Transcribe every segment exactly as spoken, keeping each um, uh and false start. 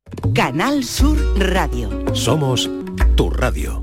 Canal Sur Radio. Somos tu radio.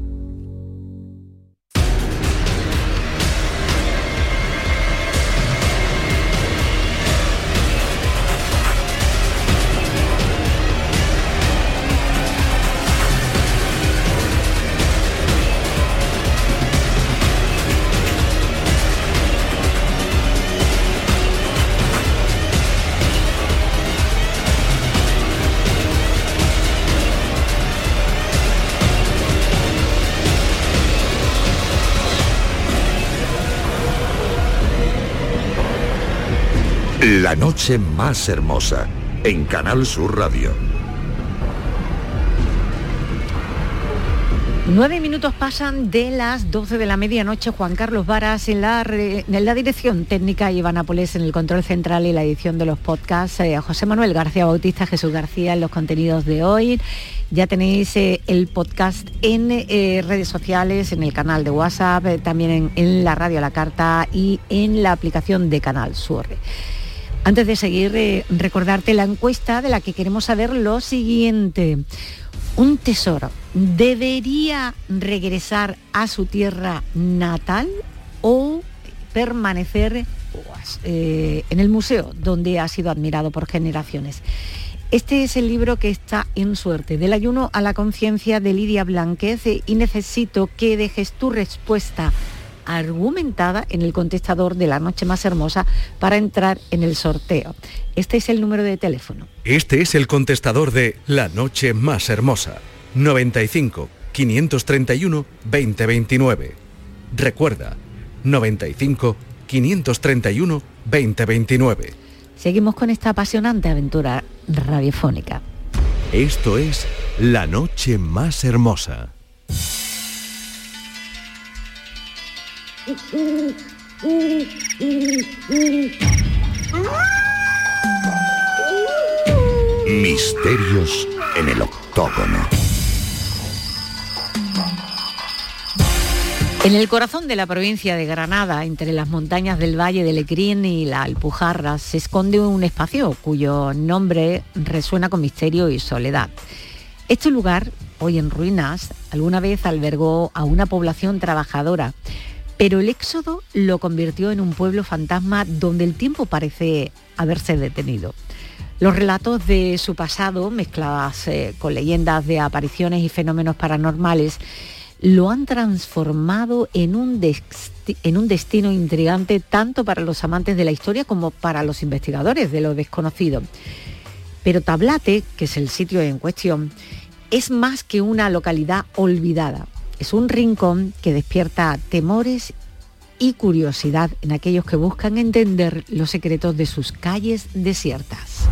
La noche más hermosa, en Canal Sur Radio. Nueve minutos pasan de las doce de la medianoche. Juan Carlos Varas en la, re, en la dirección técnica, Iván Nápoles en el control central y la edición de los podcasts, eh, José Manuel García Bautista, Jesús García en los contenidos de hoy. Ya tenéis eh, el podcast en eh, redes sociales, en el canal de WhatsApp, eh, también en, en la radio a la carta y en la aplicación de Canal Sur. Antes de seguir, eh, recordarte la encuesta de la que queremos saber lo siguiente. ¿Un tesoro debería regresar a su tierra natal o permanecer eh, en el museo donde ha sido admirado por generaciones? Este es el libro que está en suerte, Del ayuno a la conciencia, de Lidia Blánquez, y necesito que dejes tu respuesta argumentada en el contestador de La noche más hermosa para entrar en el sorteo. Este es el número de teléfono. Este es el contestador de La noche más hermosa. noventa y cinco, quinientos treinta y uno, veinte veintinueve. Recuerda, noventa y cinco, quinientos treinta y uno, veinte veintinueve. Seguimos con esta apasionante aventura radiofónica. Esto es La noche más hermosa. Misterios en el octógono. En el corazón de la provincia de Granada, entre las montañas del Valle de Lecrín y la Alpujarra, se esconde un espacio cuyo nombre resuena con misterio y soledad. Este lugar, hoy en ruinas, alguna vez albergó a una población trabajadora, pero el éxodo lo convirtió en un pueblo fantasma donde el tiempo parece haberse detenido. Los relatos de su pasado, mezcladas eh, con leyendas de apariciones y fenómenos paranormales, lo han transformado en un, desti- en un destino intrigante tanto para los amantes de la historia como para los investigadores de lo desconocido. Pero Tablate, que es el sitio en cuestión, es más que una localidad olvidada. Es un rincón que despierta temores y curiosidad en aquellos que buscan entender los secretos de sus calles desiertas.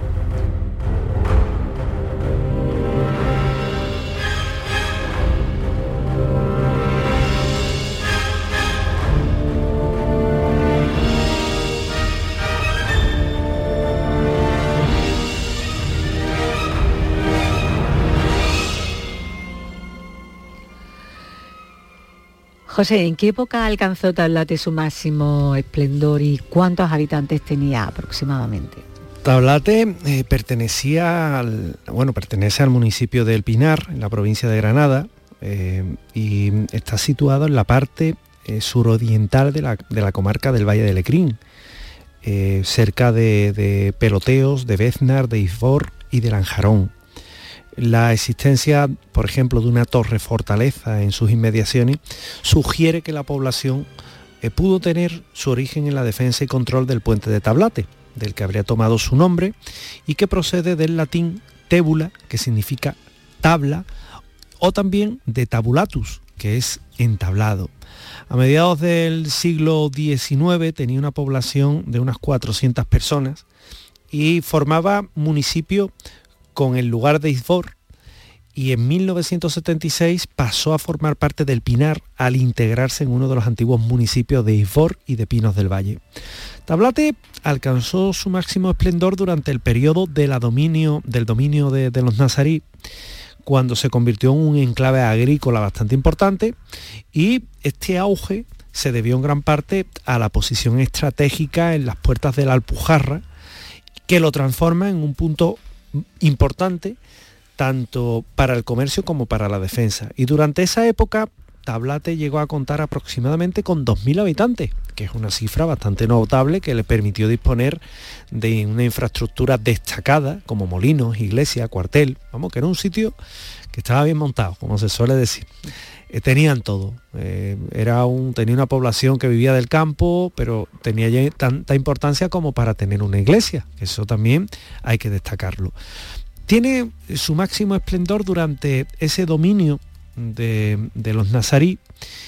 José, ¿en qué época alcanzó Tablate su máximo esplendor y cuántos habitantes tenía aproximadamente? Tablate eh, pertenecía al, bueno, pertenece al municipio de El Pinar, en la provincia de Granada, eh, y está situado en la parte eh, suroriental de la, de la comarca del Valle de Lecrín, eh, cerca de, de Peloteos, de Béznar, de Izvor y de Lanjarón. La existencia, por ejemplo, de una torre fortaleza en sus inmediaciones sugiere que la población eh, pudo tener su origen en la defensa y control del puente de Tablate, del que habría tomado su nombre y que procede del latín tébula, que significa tabla, o también de tabulatus, que es entablado. A mediados del siglo diecinueve tenía una población de unas cuatrocientas personas y formaba municipio con el lugar de Izvor, y en mil novecientos setenta y seis pasó a formar parte del Pinar al integrarse en uno de los antiguos municipios de Izvor y de Pinos del Valle. Tablate alcanzó su máximo esplendor durante el periodo de la dominio, del dominio de, de los nazarí, cuando se convirtió en un enclave agrícola bastante importante, y este auge se debió en gran parte a la posición estratégica en las puertas de la Alpujarra, que lo transforma en un punto importante tanto para el comercio como para la defensa. Y durante esa época Tablate llegó a contar aproximadamente con dos mil habitantes, que es una cifra bastante notable que le permitió disponer de una infraestructura destacada como molinos, iglesia, cuartel, vamos, que era un sitio que estaba bien montado, como se suele decir. Eh, tenían todo, eh, era un, tenía una población que vivía del campo, pero tenía ya tanta importancia como para tener una iglesia, eso también hay que destacarlo. Tiene su máximo esplendor durante ese dominio de, de los nazarí,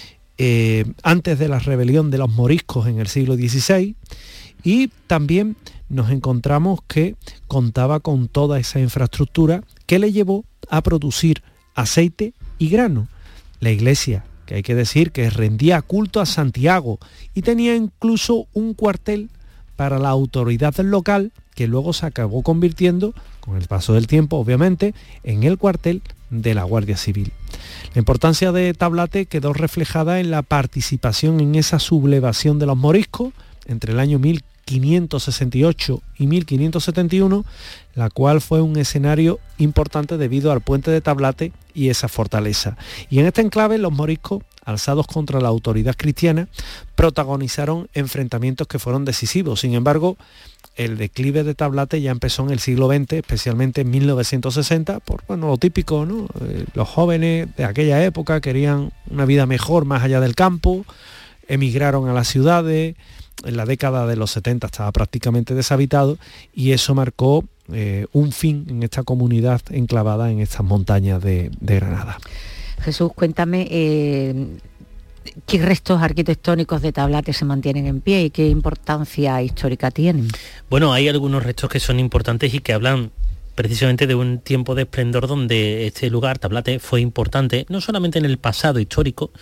eh, antes de la rebelión de los moriscos en el siglo dieciséis, y también nos encontramos que contaba con toda esa infraestructura que le llevó a producir aceite y grano. La iglesia, que hay que decir que rendía culto a Santiago y tenía incluso un cuartel para la autoridad local, que luego se acabó convirtiendo, con el paso del tiempo obviamente, en el cuartel de la Guardia Civil. La importancia de Tablate quedó reflejada en la participación en esa sublevación de los moriscos entre el año mil quinientos sesenta y ocho y mil quinientos setenta y uno, la cual fue un escenario importante debido al puente de Tablate y esa fortaleza. Y en este enclave los moriscos, alzados contra la autoridad cristiana, protagonizaron enfrentamientos que fueron decisivos. Sin embargo, el declive de Tablate ya empezó en el siglo veinte, especialmente en mil novecientos sesenta, por bueno, lo típico, ¿no? Eh, los jóvenes de aquella época querían una vida mejor más allá del campo, emigraron a las ciudades. En la década de los setenta estaba prácticamente deshabitado y eso marcó eh, un fin en esta comunidad enclavada en estas montañas de, de Granada. Jesús, cuéntame, eh, ¿qué restos arquitectónicos de Tablate se mantienen en pie y qué importancia histórica tienen? Bueno, hay algunos restos que son importantes y que hablan precisamente de un tiempo de esplendor donde este lugar, Tablate, fue importante, no solamente en el pasado histórico,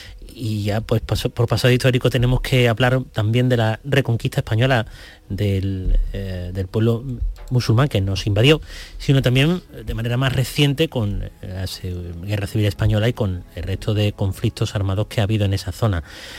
y ya pues por pasado histórico tenemos que hablar también de la reconquista española del, eh, del pueblo musulmán que nos invadió, sino también de manera más reciente con la Guerra Civil Española y con el resto de conflictos armados que ha habido en esa zona.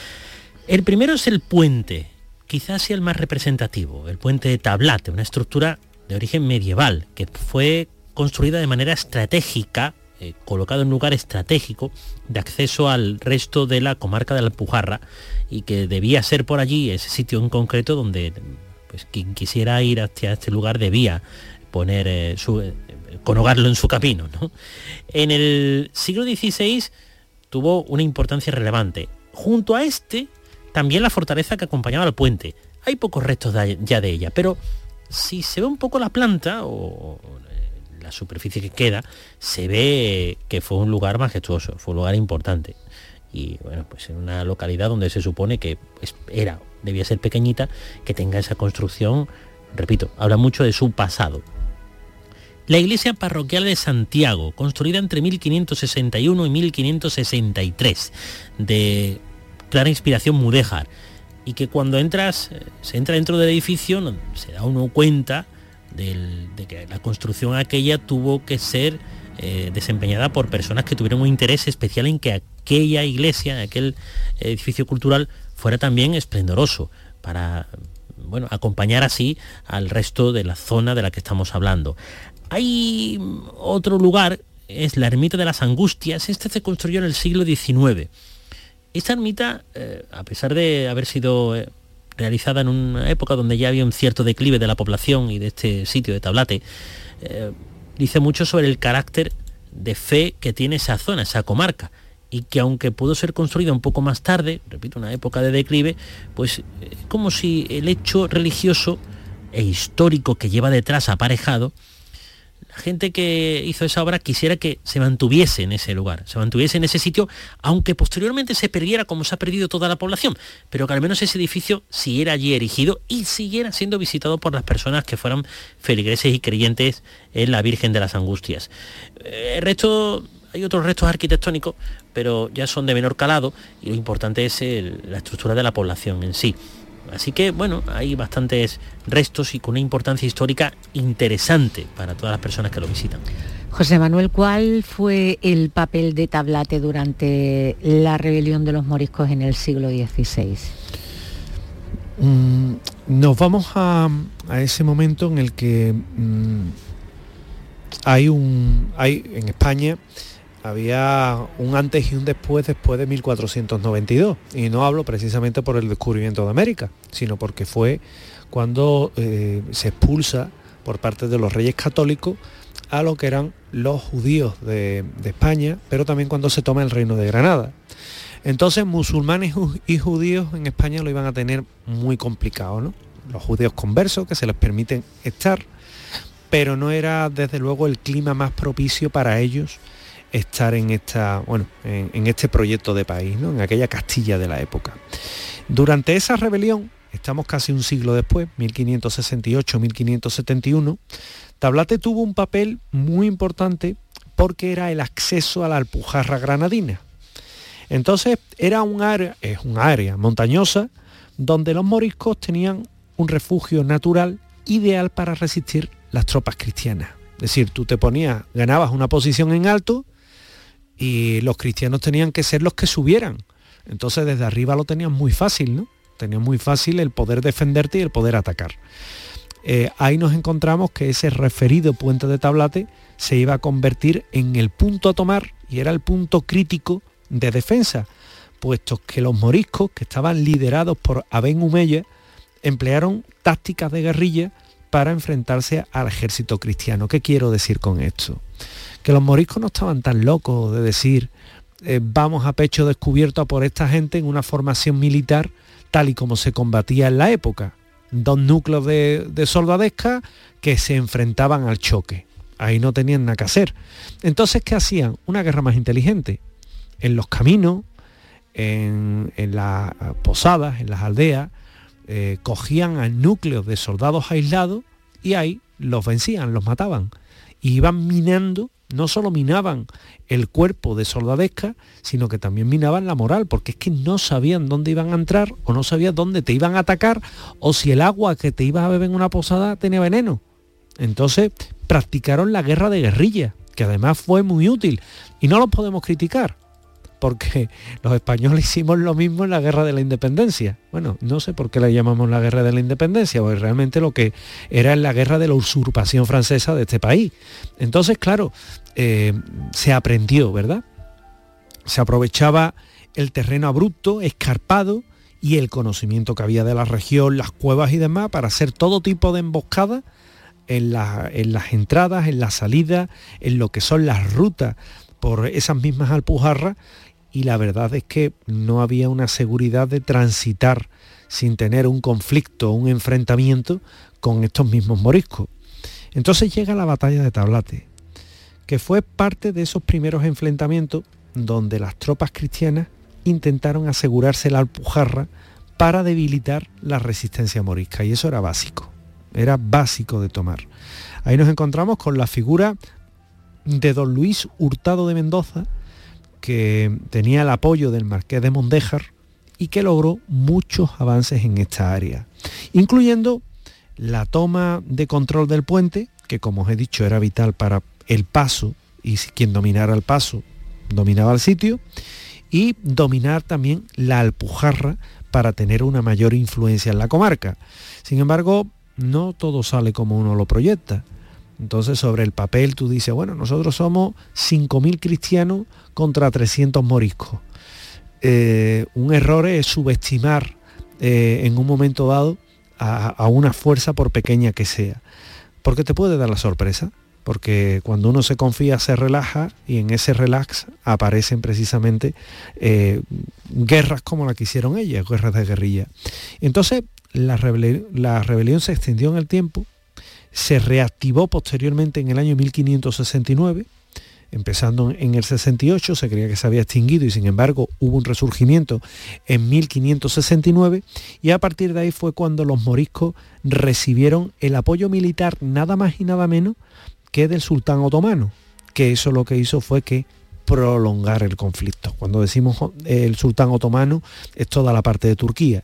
El primero es el puente, quizás sea el más representativo, el puente de Tablate, una estructura de origen medieval que fue construida de manera estratégica, Eh, colocado en un lugar estratégico de acceso al resto de la comarca de la Alpujarra, y que debía ser por allí, ese sitio en concreto, donde pues quien quisiera ir hacia este lugar debía poner eh, su, eh, colocarlo en su camino, ¿no? En el siglo dieciséis tuvo una importancia relevante. Junto a este, también la fortaleza que acompañaba al puente. Hay pocos restos de, ya de ella, pero si se ve un poco la planta o la superficie que queda, se ve que fue un lugar majestuoso, fue un lugar importante. Y bueno, pues en una localidad donde se supone que pues, era, debía ser pequeñita, que tenga esa construcción, repito, habla mucho de su pasado. La iglesia parroquial de Santiago, construida entre mil quinientos sesenta y uno y mil quinientos sesenta y tres, de clara inspiración mudéjar, y que cuando entras, se entra dentro del edificio, se da uno cuenta Del, de que la construcción aquella tuvo que ser eh, desempeñada por personas que tuvieron un interés especial en que aquella iglesia, aquel edificio cultural, fuera también esplendoroso, para bueno, acompañar así al resto de la zona de la que estamos hablando. Hay otro lugar, es la ermita de las Angustias. Este se construyó en el siglo diecinueve. Esta ermita, eh, a pesar de haber sido Eh, realizada en una época donde ya había un cierto declive de la población y de este sitio de Tablate, eh, dice mucho sobre el carácter de fe que tiene esa zona, esa comarca, y que aunque pudo ser construida un poco más tarde, repito, una época de declive, pues eh, como si el hecho religioso e histórico que lleva detrás aparejado, la gente que hizo esa obra quisiera que se mantuviese en ese lugar, se mantuviese en ese sitio, aunque posteriormente se perdiera como se ha perdido toda la población, pero que al menos ese edificio siguiera allí erigido y siguiera siendo visitado por las personas que fueran feligreses y creyentes en la Virgen de las Angustias. El resto, hay otros restos arquitectónicos, pero ya son de menor calado, y lo importante es el, la estructura de la población en sí. Así que, bueno, hay bastantes restos y con una importancia histórica interesante para todas las personas que lo visitan. José Manuel, ¿cuál fue el papel de Tablate durante la rebelión de los moriscos en el siglo dieciséis? Mm, nos vamos a, a ese momento en el que mm, hay un hay en España había un antes y un después después de mil cuatrocientos noventa y dos, y no hablo precisamente por el descubrimiento de América, sino porque fue cuando eh, se expulsa por parte de los reyes católicos a lo que eran los judíos de, de España, pero también cuando se toma el reino de Granada. Entonces musulmanes y judíos en España lo iban a tener muy complicado, ¿no? Los judíos conversos, que se les permiten estar, pero no era desde luego el clima más propicio para ellos estar en esta, bueno, en, en este proyecto de país, ¿no? En aquella Castilla de la época. Durante esa rebelión, estamos casi un siglo después, mil quinientos sesenta y ocho a mil quinientos setenta y uno, Tablate tuvo un papel muy importante porque era el acceso a la Alpujarra granadina. Entonces era un área, es un área montañosa donde los moriscos tenían un refugio natural ideal para resistir las tropas cristianas. Es decir, tú te ponías, ganabas una posición en alto y los cristianos tenían que ser los que subieran. Entonces desde arriba lo tenían muy fácil, ¿no? Tenían muy fácil el poder defenderte y el poder atacar. Eh, ahí nos encontramos que ese referido puente de Tablate se iba a convertir en el punto a tomar y era el punto crítico de defensa, puesto que los moriscos, que estaban liderados por Aben Humeya, emplearon tácticas de guerrilla para enfrentarse al ejército cristiano. ¿Qué quiero decir con esto? Que los moriscos no estaban tan locos de decir eh, vamos a pecho descubierto a por esta gente en una formación militar tal y como se combatía en la época. Dos núcleos de, de soldadesca que se enfrentaban al choque. Ahí no tenían nada que hacer. Entonces, ¿qué hacían? Una guerra más inteligente. En los caminos, en, en las posadas, en las aldeas, eh, cogían a núcleos de soldados aislados y ahí los vencían, los mataban. Y iban minando, no solo minaban el cuerpo de soldadesca, sino que también minaban la moral, porque es que no sabían dónde iban a entrar o no sabían dónde te iban a atacar o si el agua que te ibas a beber en una posada tenía veneno. Entonces practicaron la guerra de guerrilla, que además fue muy útil y no los podemos criticar, porque los españoles hicimos lo mismo en la guerra de la independencia. Bueno, no sé por qué la llamamos la guerra de la independencia, porque realmente lo que era en la guerra de la usurpación francesa de este país. Entonces, claro, eh, se aprendió, ¿verdad? Se aprovechaba el terreno abrupto, escarpado, y el conocimiento que había de la región, las cuevas y demás, para hacer todo tipo de emboscadas en, la, en las entradas, en las salidas, en lo que son las rutas por esas mismas Alpujarras, y la verdad es que no había una seguridad de transitar sin tener un conflicto, un enfrentamiento con estos mismos moriscos. Entonces llega la batalla de Tablate, que fue parte de esos primeros enfrentamientos donde las tropas cristianas intentaron asegurarse la Alpujarra para debilitar la resistencia morisca, y eso era básico, era básico de tomar. Ahí nos encontramos con la figura de don Luis Hurtado de Mendoza, que tenía el apoyo del marqués de Mondéjar y que logró muchos avances en esta área, incluyendo la toma de control del puente, que como os he dicho era vital para el paso, y quien dominara el paso dominaba el sitio, y dominar también la Alpujarra para tener una mayor influencia en la comarca. Sin embargo, no todo sale como uno lo proyecta. Entonces, sobre el papel tú dices, bueno, nosotros somos cinco mil cristianos contra trescientos moriscos. Eh, un error es subestimar eh, en un momento dado a, a una fuerza, por pequeña que sea, porque te puede dar la sorpresa, porque cuando uno se confía se relaja, y en ese relax aparecen precisamente eh, guerras como la que hicieron ellas, guerras de guerrilla. Entonces la, rebel- la rebelión se extendió en el tiempo, se reactivó posteriormente en el año mil quinientos sesenta y nueve, empezando en el sesenta y ocho, se creía que se había extinguido y sin embargo hubo un resurgimiento en mil quinientos sesenta y nueve, y a partir de ahí fue cuando los moriscos recibieron el apoyo militar nada más y nada menos que del sultán otomano, que eso lo que hizo fue que prolongar el conflicto. Cuando decimos el sultán otomano es toda la parte de Turquía.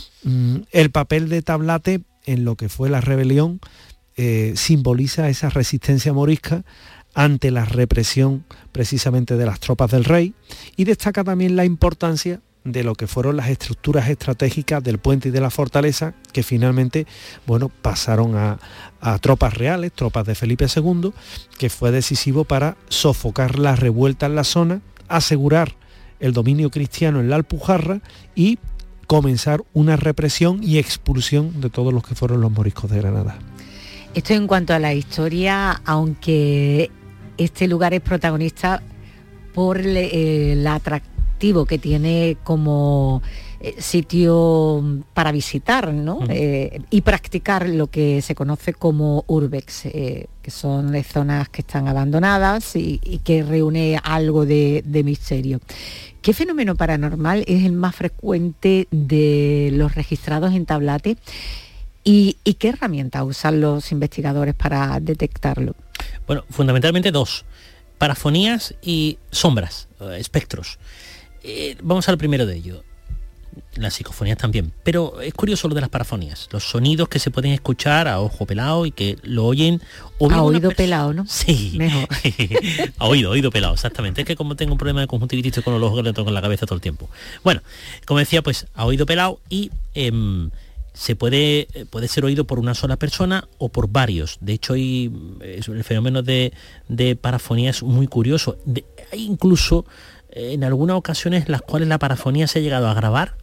El papel de Tablate en lo que fue la rebelión Eh, simboliza esa resistencia morisca ante la represión precisamente de las tropas del rey, y destaca también la importancia de lo que fueron las estructuras estratégicas del puente y de la fortaleza, que finalmente, bueno, pasaron a, a tropas reales, tropas de Felipe segundo, que fue decisivo para sofocar la revuelta en la zona, asegurar el dominio cristiano en la Alpujarra y comenzar una represión y expulsión de todos los que fueron los moriscos de Granada. Esto en cuanto a la historia, aunque este lugar es protagonista por eh, el atractivo que tiene como eh, sitio para visitar, ¿no? Uh-huh. eh, y practicar lo que se conoce como urbex, eh, que son de zonas que están abandonadas y, y que reúne algo de, de misterio. ¿Qué fenómeno paranormal es el más frecuente de los registrados en Tablate? ¿Y, y qué herramientas usan los investigadores para detectarlo? Bueno, fundamentalmente dos: parafonías y sombras, espectros. Eh, vamos al primero de ellos. Las psicofonías también, pero es curioso lo de las parafonías, los sonidos que se pueden escuchar a ojo pelado y que lo oyen o a oído pers- pelado, ¿no? Sí, mejor. a oído, oído pelado, exactamente. Es que como tengo un problema de conjuntivitis con los ojos, le toco en la cabeza todo el tiempo. Bueno, como decía, pues a oído pelado y eh, se puede, puede ser oído por una sola persona o por varios. De hecho, hay, el fenómeno de, de parafonía es muy curioso. De, hay incluso eh, en algunas ocasiones las cuales la parafonía se ha llegado a grabar,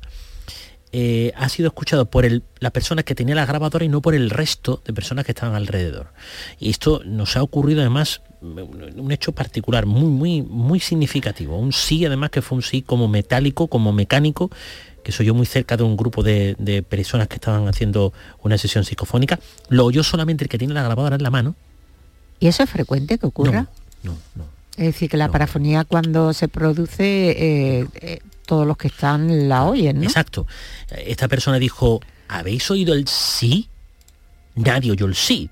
eh, ha sido escuchado por el, la persona que tenía la grabadora y no por el resto de personas que estaban alrededor. Y esto nos ha ocurrido además un hecho particular muy, muy, muy significativo. Un sí, además, que fue un sí como metálico, como mecánico, que soy yo muy cerca de un grupo de, de personas que estaban haciendo una sesión psicofónica. Lo oyó solamente el que tiene la grabadora en la mano. ¿Y eso es frecuente que ocurra? No, no, no. Es decir, que la no. parafonía cuando se produce, eh, eh, todos los que están la oyen, ¿no? Exacto. Esta persona dijo, ¿habéis oído el sí? Nadie oyó el sí.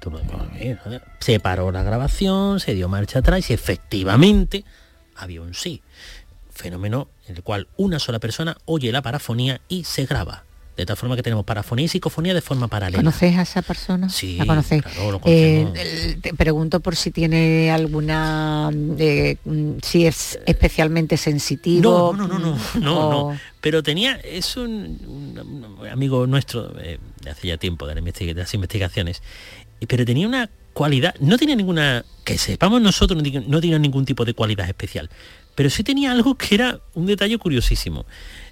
Se paró la grabación, se dio marcha atrás y efectivamente había un sí. Fenómeno en el cual una sola persona oye la parafonía y se graba. De tal forma que tenemos parafonía y psicofonía de forma paralela. ¿Conoces a esa persona? Sí, ¿la conocéis? Claro, lo conocemos. Eh, te pregunto por si tiene alguna, eh, si es especialmente sensitivo. No, no, no, no, no, o... no. Pero tenía, es un, un, un amigo nuestro eh, de hace ya tiempo de, la investig- de las investigaciones, pero tenía una cualidad, no tenía ninguna, que sepamos nosotros, no, no tenía ningún tipo de cualidad especial, pero sí tenía algo que era un detalle curiosísimo.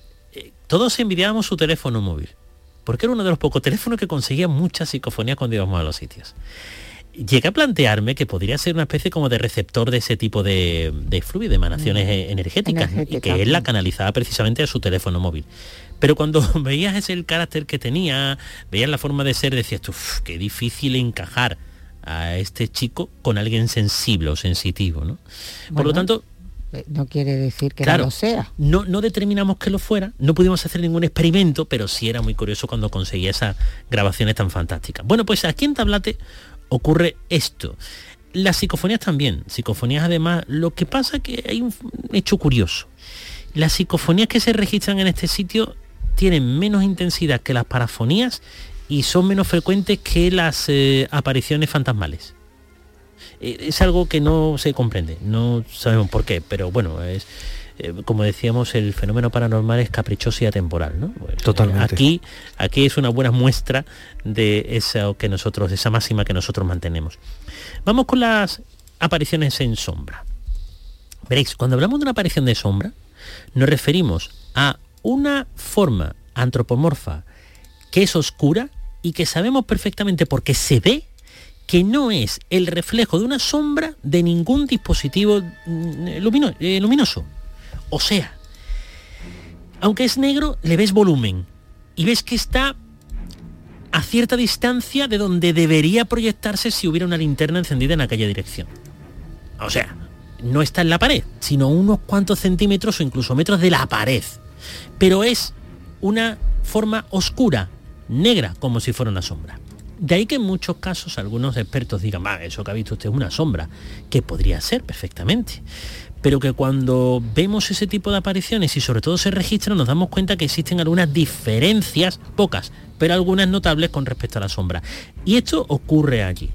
Todos envidiábamos su teléfono móvil, porque era uno de los pocos teléfonos que conseguía muchas psicofonías cuando íbamos a los sitios. Llegué a plantearme que podría ser una especie como de receptor de ese tipo de, de fluido, de emanaciones mm. energéticas, Energética. y que él la canalizaba precisamente a su teléfono móvil. Pero cuando veías ese el carácter que tenía, veías la forma de ser, decías tú, qué difícil encajar a este chico con alguien sensible o sensitivo, ¿no? Por bueno. lo tanto, no quiere decir que claro, no lo sea. No, no determinamos que lo fuera, no pudimos hacer ningún experimento, pero sí era muy curioso cuando conseguía esas grabaciones tan fantásticas. Bueno, pues aquí en Tablate ocurre esto. Las psicofonías también, psicofonías además, lo que pasa es que hay un hecho curioso. Las psicofonías que se registran en este sitio tienen menos intensidad que las parafonías y son menos frecuentes que las eh, apariciones fantasmales. Es algo que no se comprende, no sabemos por qué, pero bueno, es eh, como decíamos, el fenómeno paranormal es caprichoso y atemporal, ¿no? Pues, Totalmente. Eh, aquí, aquí es una buena muestra de esa que nosotros, esa máxima que nosotros mantenemos. Vamos con las apariciones en sombra. Veréis, cuando hablamos de una aparición de sombra, nos referimos a una forma antropomorfa que es oscura y que sabemos perfectamente porque se ve que no es el reflejo de una sombra de ningún dispositivo lumino, eh, luminoso. O sea, aunque es negro, le ves volumen y ves que está a cierta distancia de donde debería proyectarse si hubiera una linterna encendida en aquella dirección. O sea, no está en la pared, sino unos cuantos centímetros o incluso metros de la pared. Pero es una forma oscura, negra, como si fuera una sombra. De ahí que en muchos casos algunos expertos digan, ah, eso que ha visto usted es una sombra, que podría ser perfectamente. Pero que cuando vemos ese tipo de apariciones y sobre todo se registran, nos damos cuenta que existen algunas diferencias, pocas, pero algunas notables con respecto a la sombra. Y esto ocurre allí.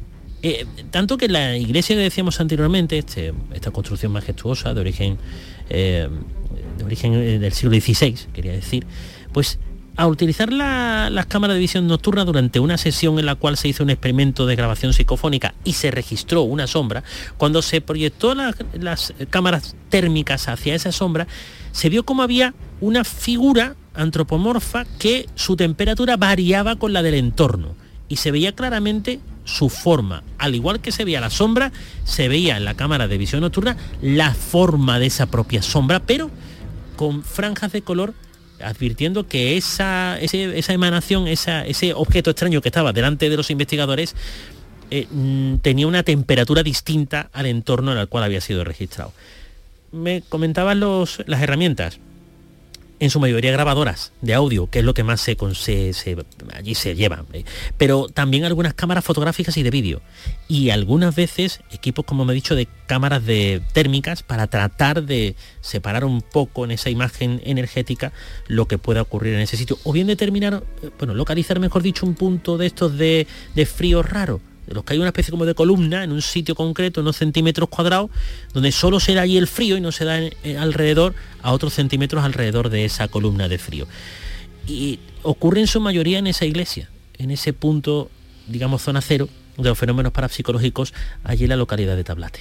Eh, tanto que la iglesia que decíamos anteriormente, este, esta construcción majestuosa de origen, eh, de origen del siglo dieciséis, quería decir, pues a utilizar la, las cámaras de visión nocturna durante una sesión en la cual se hizo un experimento de grabación psicofónica y se registró una sombra, cuando se proyectó la, las cámaras térmicas hacia esa sombra, se vio como había una figura antropomorfa que su temperatura variaba con la del entorno y se veía claramente su forma. Al igual que se veía la sombra, se veía en la cámara de visión nocturna la forma de esa propia sombra, pero con franjas de color, advirtiendo que esa, ese, esa emanación, esa, ese objeto extraño que estaba delante de los investigadores eh, tenía una temperatura distinta al entorno en el cual había sido registrado. Me comentaban los, las herramientas, en su mayoría grabadoras de audio, que es lo que más se, se, se allí se lleva, pero también algunas cámaras fotográficas y de vídeo, y algunas veces equipos, como me he dicho, de cámaras de térmicas para tratar de separar un poco en esa imagen energética lo que pueda ocurrir en ese sitio, o bien determinar, bueno, localizar, mejor dicho, un punto de estos de, de frío raro, de los que hay una especie como de columna en un sitio concreto, unos centímetros cuadrados, donde solo se da allí el frío y no se da en, en, alrededor a otros centímetros alrededor de esa columna de frío. Y ocurre en su mayoría en esa iglesia, en ese punto, digamos, zona cero de los fenómenos parapsicológicos, allí en la localidad de Tablate.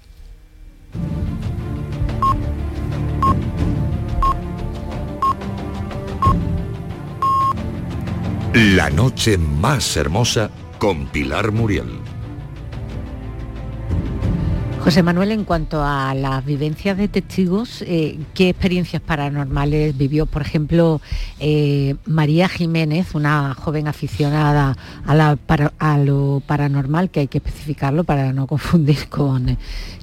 La noche más hermosa con Pilar Muriel. José Manuel, en cuanto a las vivencias de testigos, eh, ¿qué experiencias paranormales vivió? Por ejemplo, eh, María Jiménez, una joven aficionada a, la, para, a lo paranormal, que hay que especificarlo para no confundir con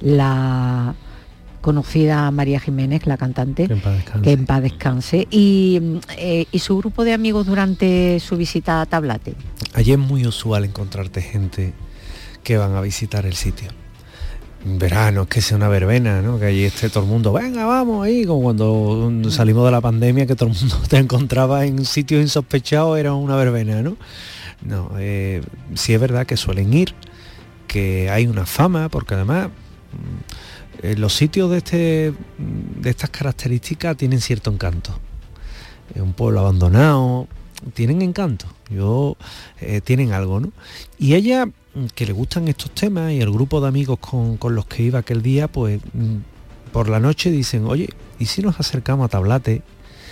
la conocida María Jiménez, la cantante, que en paz descanse, que en paz descanse. Y, eh, y su grupo de amigos durante su visita a Tablate. Allí es muy usual encontrarte gente que van a visitar el sitio. En verano, es que sea una verbena, ¿no? Que allí esté todo el mundo, venga, vamos ahí, como cuando salimos de la pandemia, que todo el mundo te encontraba en sitios insospechados, era una verbena, ¿no? No, eh, sí es verdad que suelen ir, que hay una fama, porque además Eh, los sitios de, este, de estas características tienen cierto encanto. Es un pueblo abandonado, tienen encanto, yo, eh, tienen algo, ¿no? Y ella, que le gustan estos temas, y el grupo de amigos con, con los que iba aquel día, pues por la noche dicen, oye, ¿y si nos acercamos a Tablate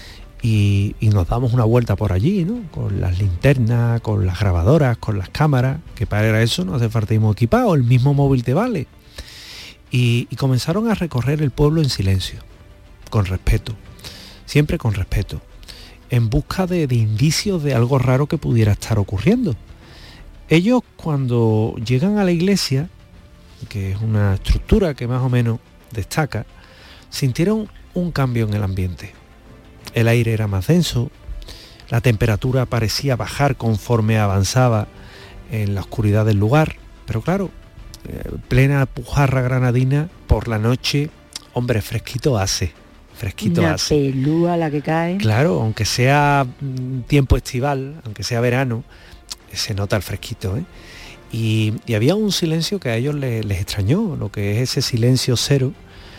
y, y nos damos una vuelta por allí, ¿no? Con las linternas, con las grabadoras, con las cámaras, que para eso no hace falta ir muy equipado, el mismo móvil te vale. Y, y comenzaron a recorrer el pueblo en silencio, con respeto, siempre con respeto, en busca de, de indicios de algo raro que pudiera estar ocurriendo. Ellos, cuando llegan a la iglesia, que es una estructura que más o menos destaca, sintieron un cambio en el ambiente. El aire era más denso, la temperatura parecía bajar conforme avanzaba en la oscuridad del lugar, pero claro, plena pujarra granadina, por la noche, hombre, fresquito hace, fresquito Una hace. pelúa la que cae. Claro, aunque sea tiempo estival, aunque sea verano, se nota el fresquito, ¿eh? Y, y había un silencio que a ellos les, les extrañó, lo que es ese silencio cero,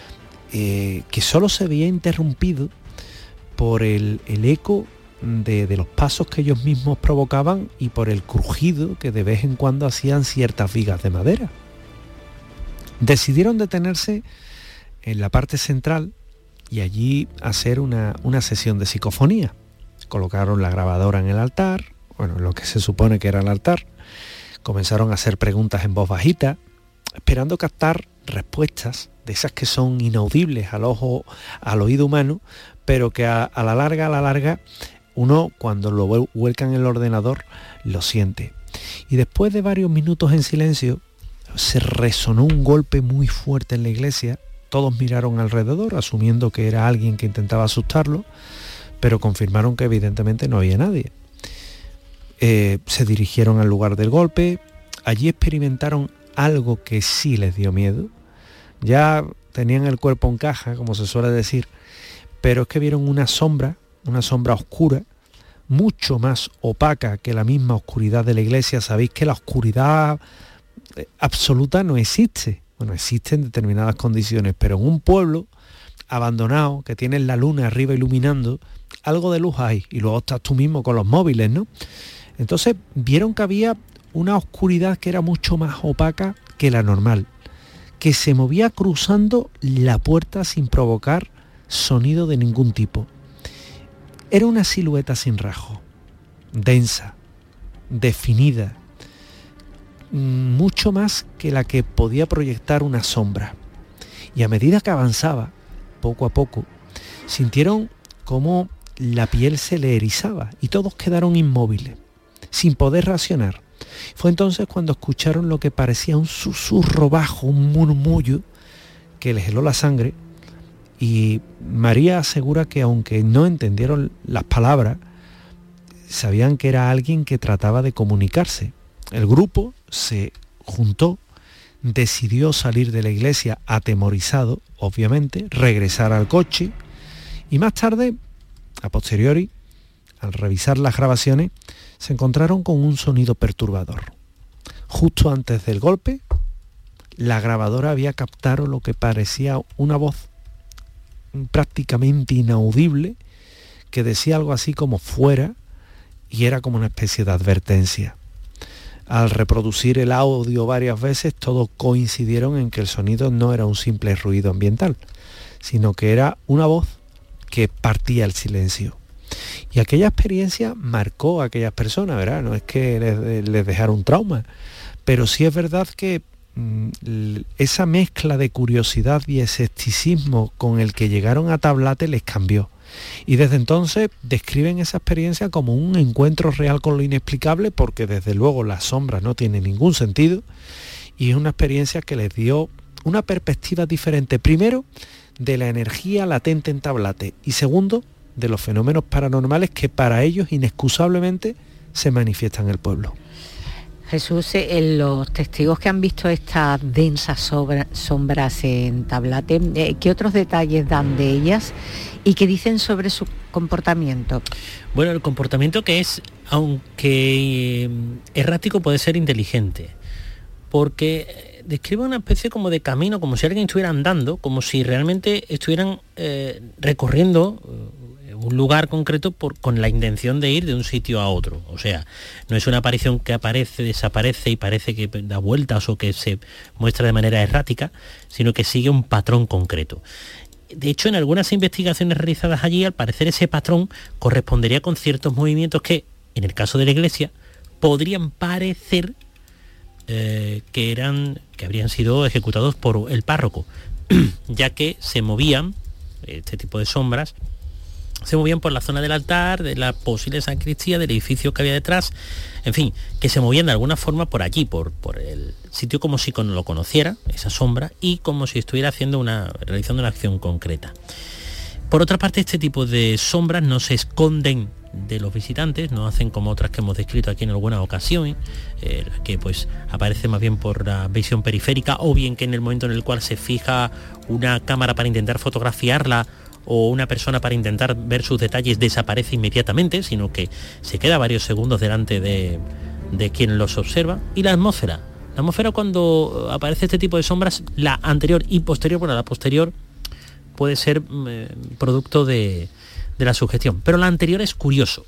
eh, que solo se veía interrumpido por el, el eco de, de los pasos que ellos mismos provocaban y por el crujido que de vez en cuando hacían ciertas vigas de madera. Decidieron detenerse en la parte central y allí hacer una, una sesión de psicofonía. Colocaron la grabadora en el altar, bueno, lo que se supone que era el altar. Comenzaron a hacer preguntas en voz bajita, esperando captar respuestas de esas que son inaudibles al ojo, al oído humano, pero que a, a la larga, a la larga, uno cuando lo vuelca en el ordenador lo siente. Y después de varios minutos en silencio, se resonó un golpe muy fuerte en la iglesia. Todos miraron alrededor, asumiendo que era alguien que intentaba asustarlo, pero confirmaron que evidentemente no había nadie. Eh, se dirigieron al lugar del golpe. Allí experimentaron algo que sí les dio miedo. Ya tenían el cuerpo en caja, como se suele decir, pero es que vieron una sombra, una sombra oscura, mucho más opaca que la misma oscuridad de la iglesia. Sabéis que la oscuridad absoluta no existe. Bueno, existe en determinadas condiciones, pero en un pueblo abandonado, que tienes la luna arriba iluminando, algo de luz hay, y luego estás tú mismo con los móviles, ¿no? Entonces vieron que había una oscuridad que era mucho más opaca que la normal, que se movía cruzando la puerta sin provocar sonido de ningún tipo. Era una silueta sin rasgo, densa, definida, mucho más que la que podía proyectar una sombra. Y a medida que avanzaba, poco a poco, sintieron cómo la piel se le erizaba y todos quedaron inmóviles, sin poder reaccionar. Fue entonces cuando escucharon lo que parecía un susurro bajo, un murmullo que les heló la sangre, y María asegura que aunque no entendieron las palabras, sabían que era alguien que trataba de comunicarse. El grupo se juntó, decidió salir de la iglesia atemorizado, obviamente, regresar al coche, y más tarde, a posteriori, al revisar las grabaciones, se encontraron con un sonido perturbador. Justo antes del golpe, la grabadora había captado lo que parecía una voz prácticamente inaudible, que decía algo así como fuera, y era como una especie de advertencia. Al reproducir el audio varias veces, todos coincidieron en que el sonido no era un simple ruido ambiental, sino que era una voz que partía el silencio. Y aquella experiencia marcó a aquellas personas, ¿verdad? No es que les, les dejara un trauma, pero sí es verdad que mmm, esa mezcla de curiosidad y escepticismo con el que llegaron a Tablate les cambió. Y desde entonces describen esa experiencia como un encuentro real con lo inexplicable, porque desde luego la sombra no tiene ningún sentido, y es una experiencia que les dio una perspectiva diferente, primero, de la energía latente en Tablate, y segundo, de los fenómenos paranormales que para ellos inexcusablemente se manifiestan en el pueblo. Jesús, eh, los testigos que han visto estas densas sobra, sombras en Tablate, eh, ¿qué otros detalles dan de ellas y qué dicen sobre su comportamiento? Bueno, el comportamiento, que es, aunque eh, errático, puede ser inteligente, porque describe una especie como de camino, como si alguien estuviera andando, como si realmente estuvieran eh, recorriendo un lugar concreto por, con la intención de ir de un sitio a otro. O sea, no es una aparición que aparece, desaparece y parece que da vueltas o que se muestra de manera errática, sino que sigue un patrón concreto. De hecho, en algunas investigaciones realizadas allí, al parecer ese patrón correspondería con ciertos movimientos que, en el caso de la iglesia, podrían parecer eh, que eran, que habrían sido ejecutados por el párroco, ya que se movían, este tipo de sombras, se movían por la zona del altar, de la posible sacristía, del edificio que había detrás, en fin, que se movían de alguna forma por allí, por, por el sitio, como si lo conociera, esa sombra, y como si estuviera haciendo una, realizando una acción concreta. Por otra parte, este tipo de sombras no se esconden de los visitantes, no hacen como otras que hemos descrito aquí en alguna ocasión, eh, que pues aparece más bien por la visión periférica, o bien que en el momento en el cual se fija una cámara para intentar fotografiarla, o una persona para intentar ver sus detalles, desaparece inmediatamente, sino que se queda varios segundos delante de, de quien los observa. Y la atmósfera. La atmósfera, cuando aparece este tipo de sombras, la anterior y posterior, bueno, la posterior puede ser eh, producto de, de la sugestión. Pero la anterior es curioso.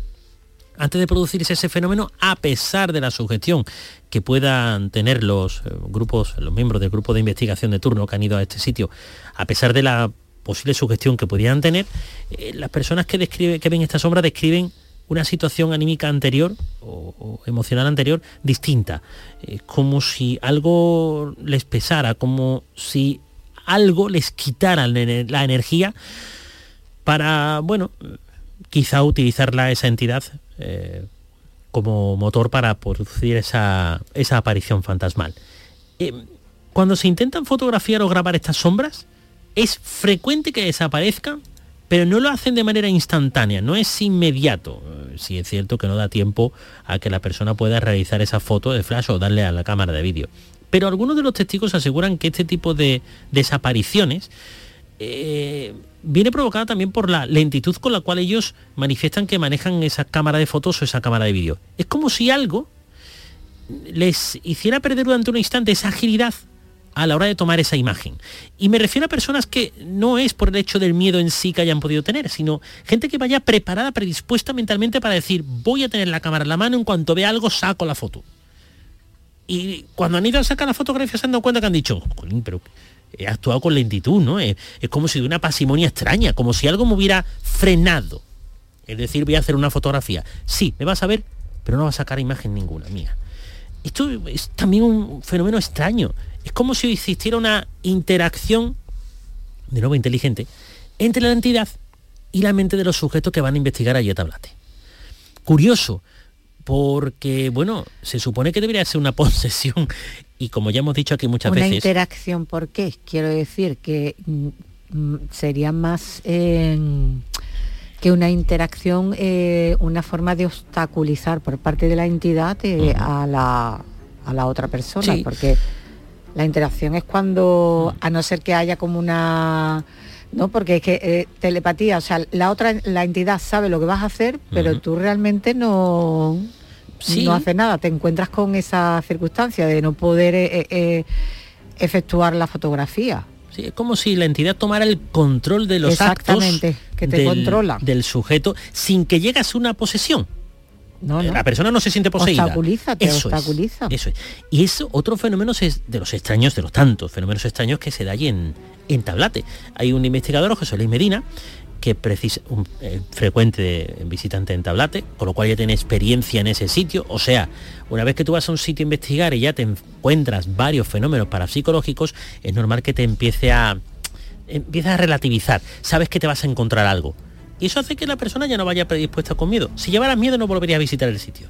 Antes de producirse ese fenómeno, a pesar de la sugestión que puedan tener los eh, grupos, los miembros del grupo de investigación de turno que han ido a este sitio, a pesar de la posible sugestión que pudieran tener, eh, las personas que, describe, que ven esta sombra describen una situación anímica anterior o, o emocional anterior distinta, eh, como si algo les pesara, como si algo les quitara la energía para, bueno, quizá utilizarla esa entidad eh, como motor para producir esa, esa aparición fantasmal. Eh, cuando se intentan fotografiar o grabar estas sombras, es frecuente que desaparezcan, pero no lo hacen de manera instantánea, no es inmediato. Sí es cierto que no da tiempo a que la persona pueda realizar esa foto de flash o darle a la cámara de vídeo. Pero algunos de los testigos aseguran que este tipo de desapariciones eh, viene provocada también por la lentitud con la cual ellos manifiestan que manejan esa cámara de fotos o esa cámara de vídeo. Es como si algo les hiciera perder durante un instante esa agilidad a la hora de tomar esa imagen. Y me refiero a personas que no es por el hecho del miedo en sí que hayan podido tener, sino gente que vaya preparada, predispuesta mentalmente para decir, voy a tener la cámara en la mano, en cuanto vea algo saco la foto. Y cuando han ido a sacar la fotografía se han dado cuenta que han dicho, jolín, pero he actuado con lentitud, ¿no? Es, es como si de una pasimonia extraña, como si algo me hubiera frenado. Es decir, voy a hacer una fotografía. Sí, me vas a ver, pero no va a sacar imagen ninguna mía. Esto es también un fenómeno extraño. Es como si existiera una interacción, de nuevo inteligente, entre la entidad y la mente de los sujetos que van a investigar allí a Tablate. Curioso, porque, bueno, se supone que debería ser una posesión, y como ya hemos dicho aquí muchas una veces... Una interacción, ¿por qué? Quiero decir que mm, sería más... Eh, que una interacción, eh, una forma de obstaculizar por parte de la entidad eh, uh-huh. a, la, a la otra persona, sí. Porque la interacción es cuando, uh-huh. a no ser que haya como una... No, porque es que eh, telepatía, o sea, la otra, la entidad sabe lo que vas a hacer, pero uh-huh. tú realmente no, sí. no haces nada, te encuentras con esa circunstancia de no poder eh, eh, efectuar la fotografía. Sí, es como si la entidad tomara el control de los Exactamente, actos que te del, controla. del sujeto sin que llegue a ser una posesión. No, no. La persona no se siente poseída. Obstaculiza, te eso obstaculiza. Es, eso es. Y es otro fenómeno de los extraños, de los tantos fenómenos extraños que se da allí en, en Tablate. Hay un investigador, José Luis Medina, que precisa, un eh, frecuente visitante en Tablate, con lo cual ya tiene experiencia en ese sitio. O sea, una vez que tú vas a un sitio a investigar y ya te encuentras varios fenómenos parapsicológicos, es normal que te empiece a, empiece a relativizar. Sabes que te vas a encontrar algo. Y eso hace que la persona ya no vaya predispuesta con miedo. Si llevaras miedo no volverías a visitar el sitio.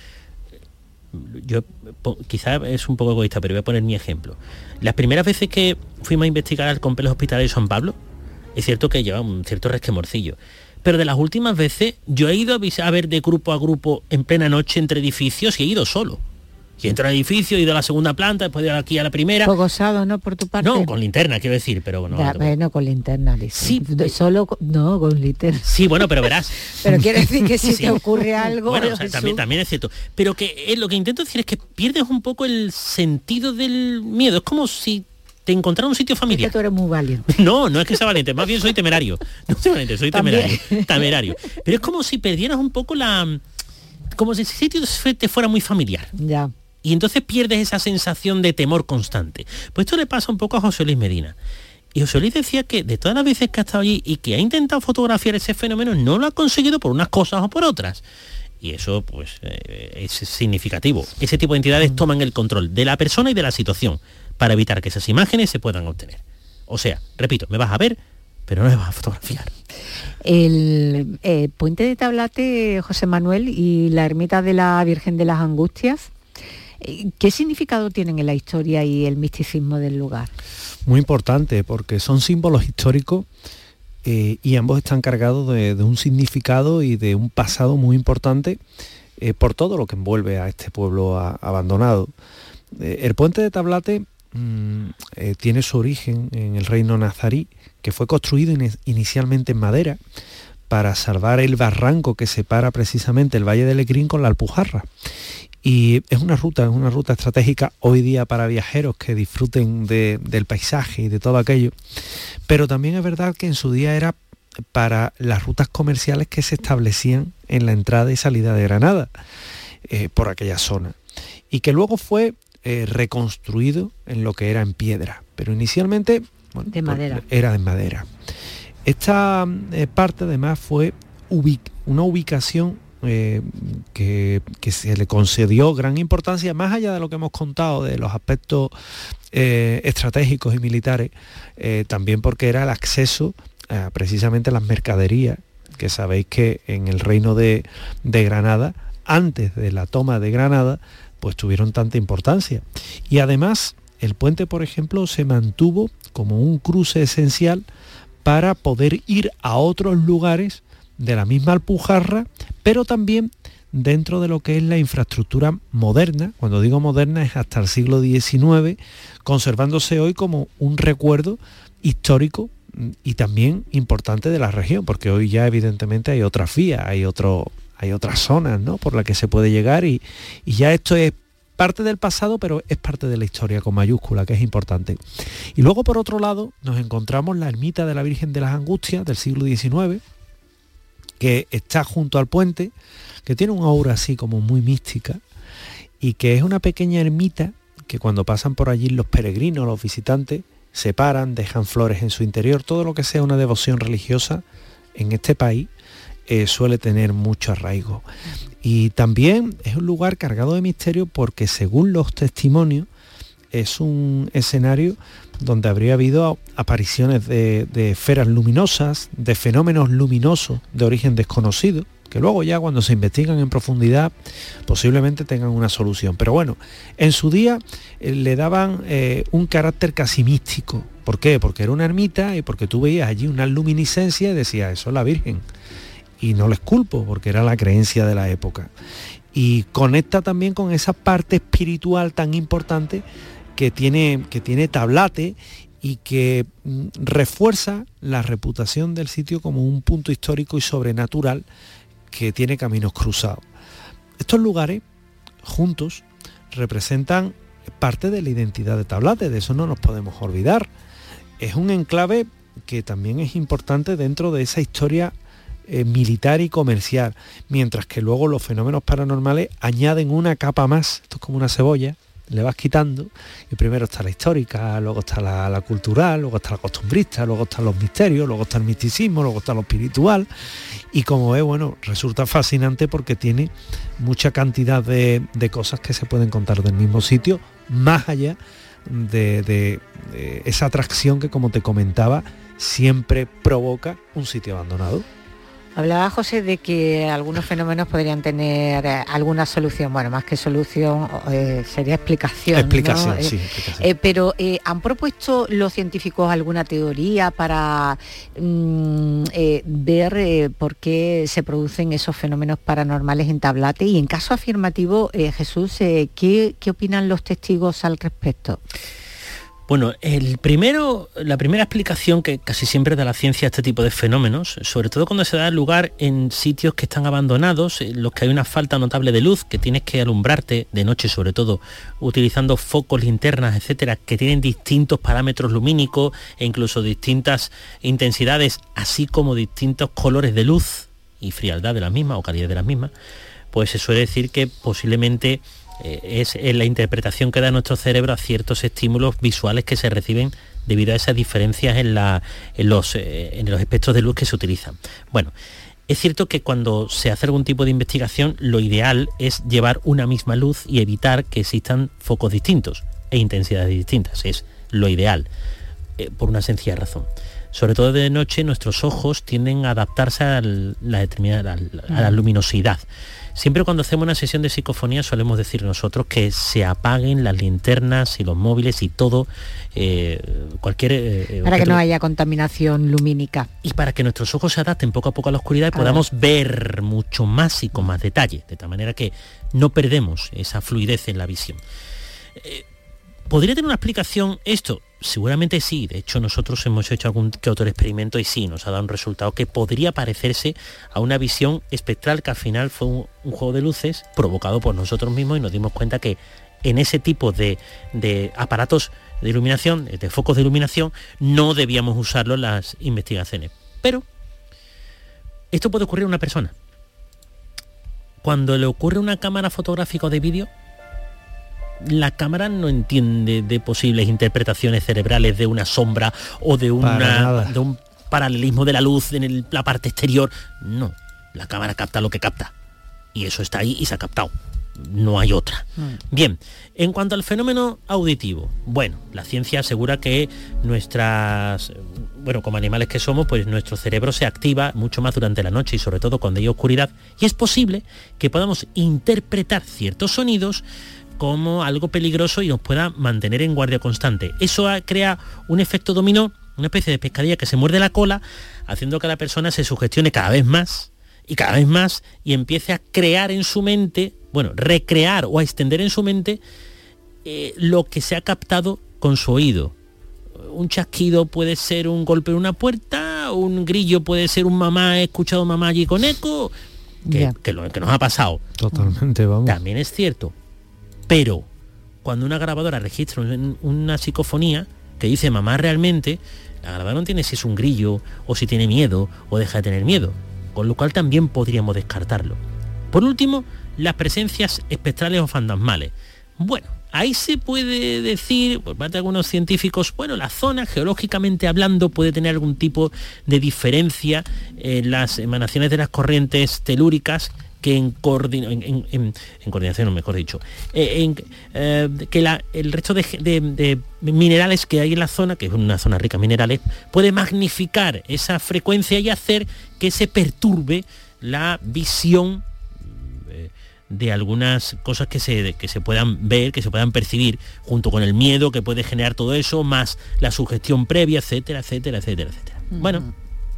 Yo, quizá es un poco egoísta, pero voy a poner mi ejemplo. Las primeras veces que fuimos a investigar al complejo hospitalario de San Pablo, es cierto que lleva un cierto resquemorcillo, pero de las últimas veces yo he ido a, a ver de grupo a grupo en plena noche entre edificios y he ido solo. Y entro al edificio, he ido a la segunda planta, después de ir aquí a la primera. Fogosado, ¿no? Por tu parte. No, con linterna, quiero decir, pero bueno. Ya, bueno, con linterna, sí, solo con, no, con linterna. Sí, bueno, pero verás. Pero quiere decir que si sí. te ocurre algo. Bueno, o sea, también, también es cierto. Pero que eh, lo que intento decir es que pierdes un poco el sentido del miedo. Es como si te encontrara un sitio familiar. Es que tú eres muy valiente. No, no es que sea valiente, más bien soy temerario. No soy valiente, soy temerario. Temerario. Pero es como si perdieras un poco la... Como si ese sitio te fuera muy familiar. Ya. Y entonces pierdes esa sensación de temor constante. Pues esto le pasa un poco a José Luis Medina. Y José Luis decía que de todas las veces que ha estado allí y que ha intentado fotografiar ese fenómeno, no lo ha conseguido por unas cosas o por otras. Y eso, pues, eh, es significativo. Ese tipo de entidades toman el control de la persona y de la situación para evitar que esas imágenes se puedan obtener. O sea, repito, me vas a ver, pero no me vas a fotografiar. El eh, puente de Tablate, José Manuel, y la ermita de la Virgen de las Angustias, ¿qué significado tienen en la historia y el misticismo del lugar? Muy importante, porque son símbolos históricos eh, y ambos están cargados de, de un significado y de un pasado muy importante eh, por todo lo que envuelve a este pueblo a, abandonado. Eh, el puente de Tablate mmm, eh, tiene su origen en el reino nazarí, que fue construido in- inicialmente en madera para salvar el barranco que separa precisamente el Valle de Lecrín con la Alpujarra. Y es una ruta, es una ruta estratégica hoy día para viajeros que disfruten de, del paisaje y de todo aquello. Pero también es verdad que en su día era para las rutas comerciales que se establecían en la entrada y salida de Granada, eh, por aquella zona. Y que luego fue eh, reconstruido en lo que era en piedra. Pero inicialmente bueno, de madera. Pues, era de madera. Esta eh, parte además fue ubic- una ubicación Eh, que, que se le concedió gran importancia, más allá de lo que hemos contado de los aspectos eh, estratégicos y militares, eh, también porque era el acceso a precisamente a las mercaderías, que sabéis que en el reino de, de Granada, antes de la toma de Granada, pues tuvieron tanta importancia. Y además, el puente, por ejemplo, se mantuvo como un cruce esencial para poder ir a otros lugares de la misma Alpujarra, pero también dentro de lo que es la infraestructura moderna. Cuando digo moderna es hasta el siglo diecinueve, conservándose hoy como un recuerdo histórico y también importante de la región, porque hoy ya evidentemente hay otras vías, hay, otro, hay otras zonas, ¿no?, por las que se puede llegar y, y ya esto es parte del pasado, pero es parte de la historia con mayúscula, que es importante. Y luego, por otro lado, nos encontramos la ermita de la Virgen de las Angustias del siglo diecinueve, que está junto al puente, que tiene una aura así como muy mística, y que es una pequeña ermita que cuando pasan por allí los peregrinos, los visitantes, se paran, dejan flores en su interior. Todo lo que sea una devoción religiosa en este país eh, suele tener mucho arraigo. Y también es un lugar cargado de misterio porque, según los testimonios, es un escenario donde habría habido apariciones de, de esferas luminosas, de fenómenos luminosos de origen desconocido, que luego ya cuando se investigan en profundidad posiblemente tengan una solución. Pero bueno, en su día eh, le daban eh, un carácter casi místico. ¿Por qué? Porque era una ermita y porque tú veías allí una luminiscencia y decías, eso es la Virgen. Y no les culpo, porque era la creencia de la época. Y conecta también con esa parte espiritual tan importante que tiene, que tiene Tablate y que mm, refuerza la reputación del sitio como un punto histórico y sobrenatural que tiene caminos cruzados. Estos lugares, juntos, representan parte de la identidad de Tablate, de eso no nos podemos olvidar. Es un enclave que también es importante dentro de esa historia eh, militar y comercial, mientras que luego los fenómenos paranormales añaden una capa más. Esto es como una cebolla, le vas quitando, y primero está la histórica, luego está la, la cultural, luego está la costumbrista, luego están los misterios, luego está el misticismo, luego está lo espiritual, y como ves, bueno, resulta fascinante porque tiene mucha cantidad de, de cosas que se pueden contar del mismo sitio, más allá de, de, de esa atracción que, como te comentaba, siempre provoca un sitio abandonado. Hablaba José de que algunos fenómenos podrían tener eh, alguna solución, bueno, más que solución eh, sería explicación. Explicación, ¿no? sí, eh, explicación. Eh, pero eh, ¿han propuesto los científicos alguna teoría para mm, eh, ver eh, por qué se producen esos fenómenos paranormales en Tablate? Y en caso afirmativo, eh, Jesús, eh, ¿qué, ¿qué opinan los testigos al respecto? Bueno, el primero, la primera explicación que casi siempre da la ciencia a este tipo de fenómenos, sobre todo cuando se da lugar en sitios que están abandonados, en los que hay una falta notable de luz, que tienes que alumbrarte de noche, sobre todo utilizando focos, linternas, etcétera, que tienen distintos parámetros lumínicos e incluso distintas intensidades, así como distintos colores de luz y frialdad de las mismas o calidad de las mismas, pues se suele decir que posiblemente es la interpretación que da nuestro cerebro a ciertos estímulos visuales que se reciben debido a esas diferencias en, la, en, los, en los espectros de luz que se utilizan. Bueno, es cierto que cuando se hace algún tipo de investigación, lo ideal es llevar una misma luz y evitar que existan focos distintos e intensidades distintas. Es lo ideal, eh, por una sencilla razón. Sobre todo de noche, nuestros ojos tienden a adaptarse a la, determinada, a la luminosidad. Siempre cuando hacemos una sesión de psicofonía solemos decir nosotros que se apaguen las linternas y los móviles y todo, eh, cualquier... Eh, para que no haya contaminación lumínica. Y para que nuestros ojos se adapten poco a poco a la oscuridad y podamos ver mucho más y con más detalle, de tal manera que no perdemos esa fluidez en la visión. Eh, ¿Podría tener una explicación esto? Seguramente sí. De hecho, nosotros hemos hecho algún que otro experimento y sí, nos ha dado un resultado que podría parecerse a una visión espectral, que al final fue un, un juego de luces provocado por nosotros mismos, y nos dimos cuenta que en ese tipo de, de aparatos de iluminación, de focos de iluminación, no debíamos usarlo en las investigaciones. Pero esto puede ocurrir a una persona. Cuando le ocurre una cámara fotográfica o de vídeo, la cámara no entiende de posibles interpretaciones cerebrales de una sombra o de, una, de un paralelismo de la luz en el, la parte exterior. No, la cámara capta lo que capta. Y eso está ahí y se ha captado. No hay otra. Mm. Bien, en cuanto al fenómeno auditivo, bueno, la ciencia asegura que nuestras... Bueno, como animales que somos, pues nuestro cerebro se activa mucho más durante la noche y sobre todo cuando hay oscuridad. Y es posible que podamos interpretar ciertos sonidos como algo peligroso y nos pueda mantener en guardia constante. Eso crea un efecto dominó, una especie de pescadilla que se muerde la cola, haciendo que la persona se sugestione cada vez más y cada vez más y empiece a crear en su mente, bueno, recrear o a extender en su mente eh, lo que se ha captado con su oído. Un chasquido puede ser un golpe en una puerta, un grillo puede ser un mamá, he escuchado mamá allí con eco, que, yeah. que, lo, que nos ha pasado. Totalmente, vamos. También es cierto. Pero cuando una grabadora registra un, una psicofonía que dice mamá realmente, la grabadora no entiende si es un grillo o si tiene miedo o deja de tener miedo, con lo cual también podríamos descartarlo. Por último, las presencias espectrales o fantasmales. Bueno, ahí se puede decir, por parte de algunos científicos, bueno, la zona, geológicamente hablando, puede tener algún tipo de diferencia en las emanaciones de las corrientes telúricas, que en, coordin- en, en, en, en coordinación, mejor dicho, eh, en, eh, que la, el resto de, de, de minerales que hay en la zona, que es una zona rica en minerales, puede magnificar esa frecuencia y hacer que se perturbe la visión de algunas cosas que se, que se puedan ver, que se puedan percibir, junto con el miedo que puede generar todo eso, más la sugestión previa, etcétera, etcétera, etcétera, etcétera. Uh-huh. Bueno,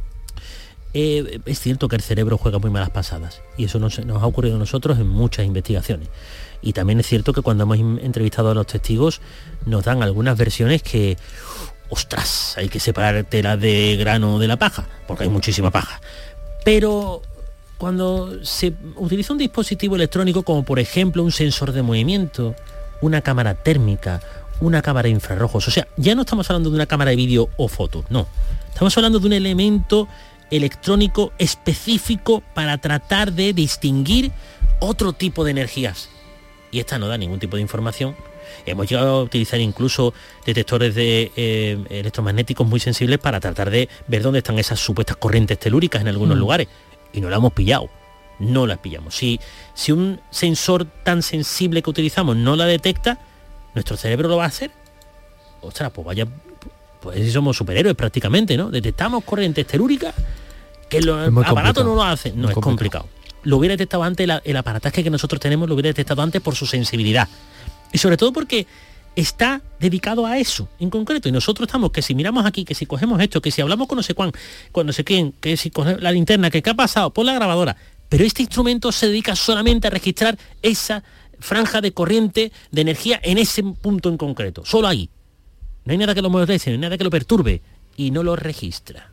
eh, es cierto que el cerebro juega muy malas pasadas, y eso nos, nos ha ocurrido a nosotros en muchas investigaciones. Y también es cierto que cuando hemos entrevistado a los testigos, nos dan algunas versiones que, ostras, hay que separar tela de grano de la paja, porque hay muchísima paja. Pero cuando se utiliza un dispositivo electrónico como por ejemplo un sensor de movimiento, una cámara térmica, una cámara de infrarrojos, o sea, ya no estamos hablando de una cámara de vídeo o foto, no. Estamos hablando de un elemento electrónico específico para tratar de distinguir otro tipo de energías. Y esta no da ningún tipo de información. Hemos llegado a utilizar incluso detectores de eh, electromagnéticos muy sensibles para tratar de ver dónde están esas supuestas corrientes telúricas en algunos mm. lugares. Y no la hemos pillado, no la pillamos. Si, si un sensor tan sensible que utilizamos no la detecta, ¿nuestro cerebro lo va a hacer? Ostras, pues vaya, pues si somos superhéroes prácticamente, ¿no? Detectamos corrientes telúricas que el aparato no lo hace. No, es complicado. Lo hubiera detectado antes, el, el aparataje que nosotros tenemos lo hubiera detectado antes por su sensibilidad. Y sobre todo porque está dedicado a eso en concreto, y nosotros estamos que si miramos aquí, que si cogemos esto, que si hablamos con no sé cuán, con no sé quién, que si cogemos la linterna, que qué ha pasado, por la grabadora, pero este instrumento se dedica solamente a registrar esa franja de corriente de energía en ese punto en concreto, solo ahí. No hay nada que lo moleste, no hay nada que lo perturbe, y no lo registra.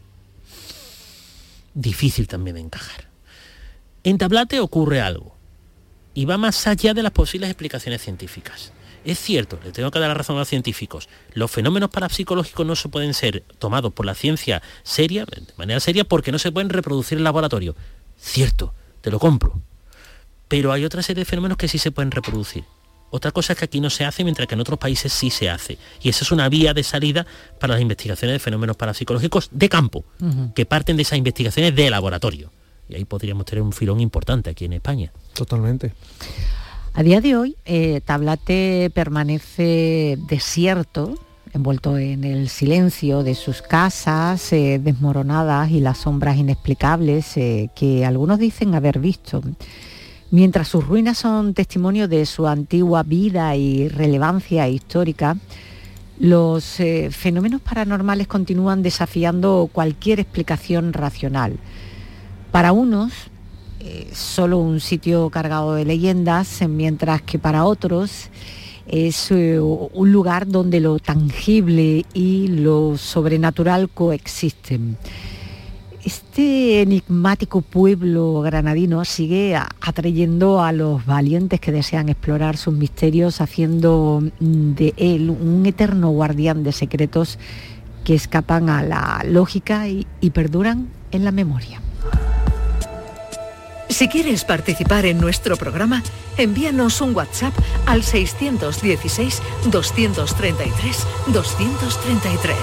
Difícil también de encajar. En Tablate ocurre algo, y va más allá de las posibles explicaciones científicas. Es cierto, le tengo que dar la razón a los científicos, los fenómenos parapsicológicos no se pueden ser tomados por la ciencia seria, de manera seria, porque no se pueden reproducir en laboratorio. Cierto, te lo compro. Pero hay otra serie de fenómenos que sí se pueden reproducir. Otra cosa es que aquí no se hace, mientras que en otros países sí se hace. Y esa es una vía de salida para las investigaciones de fenómenos parapsicológicos de campo, uh-huh. que parten de esas investigaciones de laboratorio. Y ahí podríamos tener un filón importante aquí en España. Totalmente. A día de hoy, eh, Tablate permanece desierto, envuelto en el silencio de sus casas eh, desmoronadas y las sombras inexplicables eh, que algunos dicen haber visto. Mientras sus ruinas son testimonio de su antigua vida y relevancia histórica, los eh, fenómenos paranormales continúan desafiando cualquier explicación racional. Para unos, Eh, solo un sitio cargado de leyendas, mientras que para otros es eh, un lugar donde lo tangible y lo sobrenatural coexisten. Este enigmático pueblo granadino sigue a- atrayendo a los valientes que desean explorar sus misterios, haciendo de él un eterno guardián de secretos que escapan a la lógica y, y perduran en la memoria. Si quieres participar en nuestro programa, envíanos un WhatsApp al seiscientos dieciséis, doscientos treinta y tres, doscientos treinta y tres.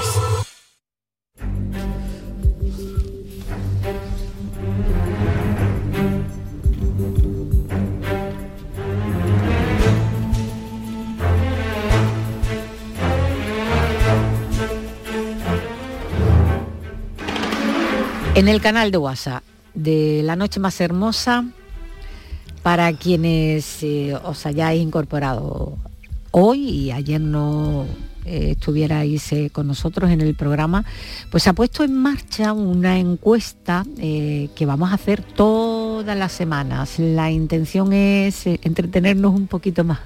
En el canal de WhatsApp de La Noche Más Hermosa, para quienes eh, os hayáis incorporado hoy y ayer no eh, estuvierais eh, con nosotros en el programa, pues se ha puesto en marcha una encuesta eh, que vamos a hacer todas las semanas. La intención es eh, entretenernos un poquito más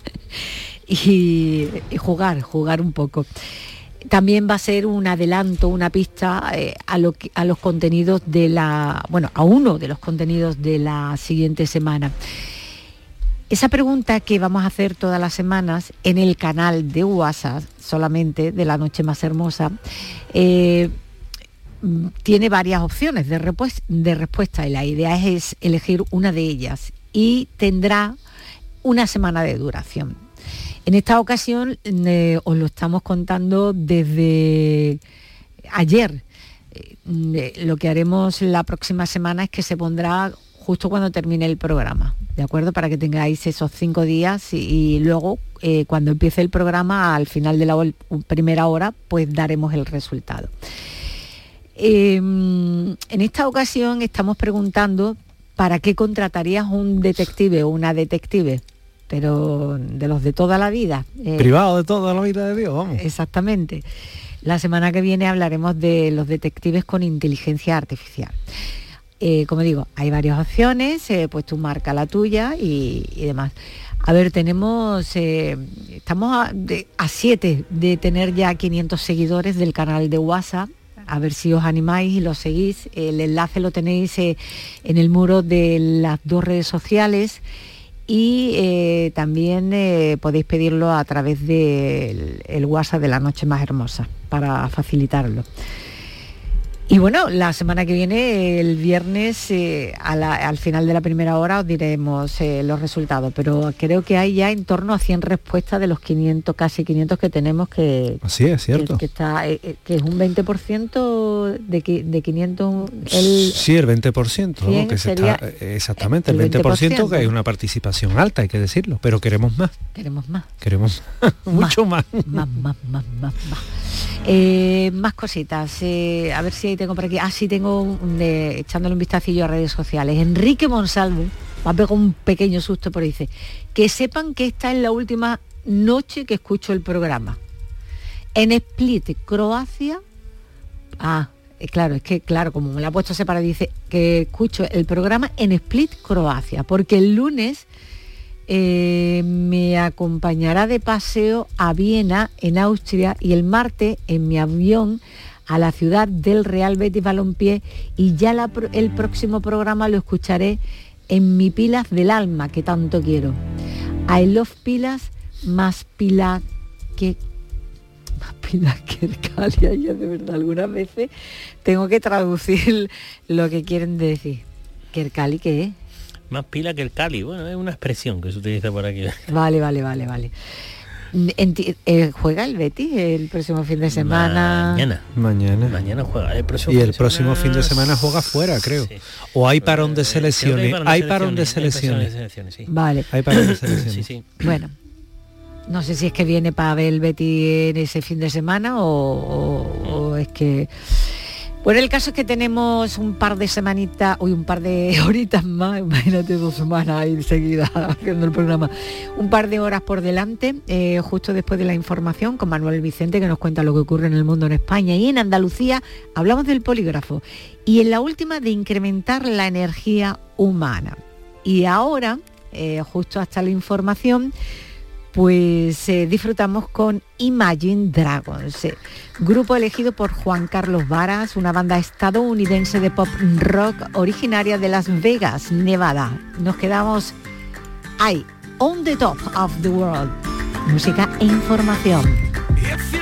y, y jugar, jugar un poco. También va a ser un adelanto, una pista eh, a, lo que, a los contenidos de la, bueno, a uno de los contenidos de la siguiente semana. Esa pregunta que vamos a hacer todas las semanas en el canal de WhatsApp, solamente de La Noche Más Hermosa, eh, tiene varias opciones de, repues- de respuesta, y la idea es elegir una de ellas y tendrá una semana de duración. En esta ocasión eh, os lo estamos contando desde ayer. Eh, lo que haremos la próxima semana es que se pondrá justo cuando termine el programa, ¿de acuerdo? Para que tengáis esos cinco días y, y luego eh, cuando empiece el programa, al final de la hor- primera hora, pues daremos el resultado. Eh, en esta ocasión estamos preguntando ¿para qué contratarías un detective o una detective? Pero de los de toda la vida. Eh, Privado de toda la vida de Dios, vamos. Exactamente. La semana que viene hablaremos de los detectives con inteligencia artificial. Eh, como digo, hay varias opciones, eh, pues tú marca la tuya y, y demás. A ver, tenemos, eh, estamos a, de, a siete de tener ya quinientos seguidores del canal de WhatsApp. A ver si os animáis y lo seguís. El enlace lo tenéis eh, en el muro de las dos redes sociales y eh, también eh, podéis pedirlo a través del el WhatsApp de La Noche Más Hermosa para facilitarlo. Y bueno, la semana que viene, el viernes, eh, a la, al final de la primera hora os diremos eh, los resultados, pero creo que hay ya en torno a cien respuestas de los quinientos, casi quinientos que tenemos, que, Así es, cierto. que, que, está, eh, que es un veinte por ciento de, de quinientos. El, sí, el veinte por ciento, ¿no? Que se está, exactamente, el veinte por ciento, que es una participación alta, hay que decirlo, pero queremos más. Queremos más. Queremos mucho más. Más, más, más, más, más. Eh, más cositas, eh, a ver si ahí tengo por aquí. Ah, sí, tengo un, de, echándole un vistacillo a redes sociales. Enrique Monsalvo me ha pegado un pequeño susto, pero dice que sepan que esta es la última noche que escucho el programa. En Split, Croacia. Ah, eh, claro, es que claro, como me lo ha puesto separado, dice que escucho el programa en Split, Croacia, porque el lunes Eh, me acompañará de paseo a Viena, en Austria, y el martes en mi avión a la ciudad del Real Betis Balompié, y ya la, el próximo programa lo escucharé en mi Pilas del Alma, que tanto quiero. I love Pilas, más Pilas que... Más Pilas que el Cali. Yo de verdad algunas veces tengo que traducir lo que quieren decir. ¿Que el Cali qué es? Más pila que el Cali, bueno, es una expresión que se utiliza por aquí. Vale, vale, vale, vale. Enti- eh, ¿Juega el Betis el próximo fin de semana? Mañana. Mañana. Mañana juega. El próximo y fin el de próximo semana... fin de semana juega fuera, creo. Sí. O hay parón de selecciones. Eh, hay parón de selecciones. Hay parón de selecciones, sí. Vale. Hay parón de selecciones. Sí, sí. Bueno. No sé si es que viene para ver el Betis en ese fin de semana o, o, o es que... Bueno, el caso es que tenemos un par de semanitas, hoy un par de horitas más, imagínate dos semanas ahí seguidas haciendo el programa, un par de horas por delante, eh, justo después de la información con Manuel Vicente, que nos cuenta lo que ocurre en el mundo en España y en Andalucía. Hablamos del polígrafo y en la última de incrementar la energía humana. Y ahora, eh, justo hasta la información, pues eh, disfrutamos con Imagine Dragons, eh, grupo elegido por Juan Carlos Varas, una banda estadounidense de pop rock originaria de Las Vegas, Nevada. Nos quedamos ahí, on the top of the world. Música e información.